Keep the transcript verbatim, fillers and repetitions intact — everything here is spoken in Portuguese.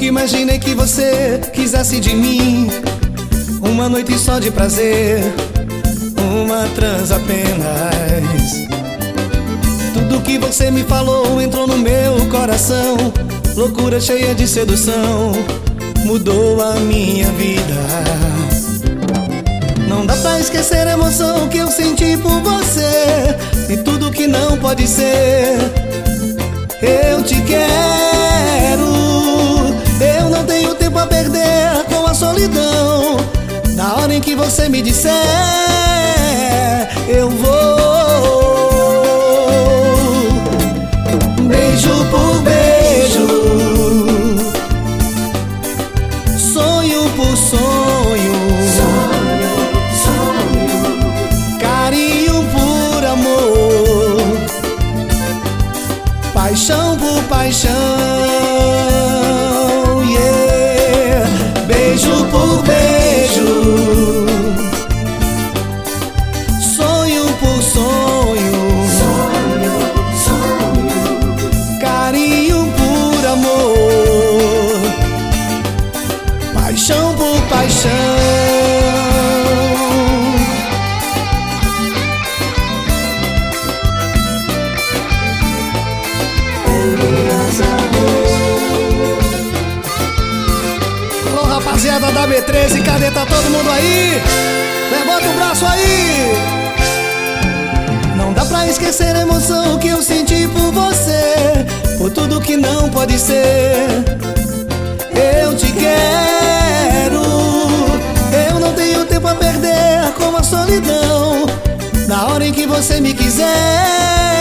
Nunca imaginei que você quisesse de mim uma noite só de prazer, uma trans apenas. Tudo que você me falou entrou no meu coração, loucura cheia de sedução, mudou a minha vida. Não dá pra esquecer a emoção que eu senti por você, e tudo que não pode ser. Eu te quero, eu não tenho tempo a perder com a solidão. Na hora em que você me disser, eu vou. Beijo por beijo, sonho por sonho, sonho, sonho, carinho por amor, paixão por paixão, yeah. Beijo por beijo, sonho por sonho, sonho, sonho, carinho por amor, paixão por paixão. Alô, rapaziada da B treze, cadê? Tá todo mundo aí? Levanta o braço aí! Não dá pra esquecer a emoção que eu senti por você, por tudo que não pode ser. Eu te quero, eu não tenho tempo a perder com a solidão. Na hora em que você me quiser,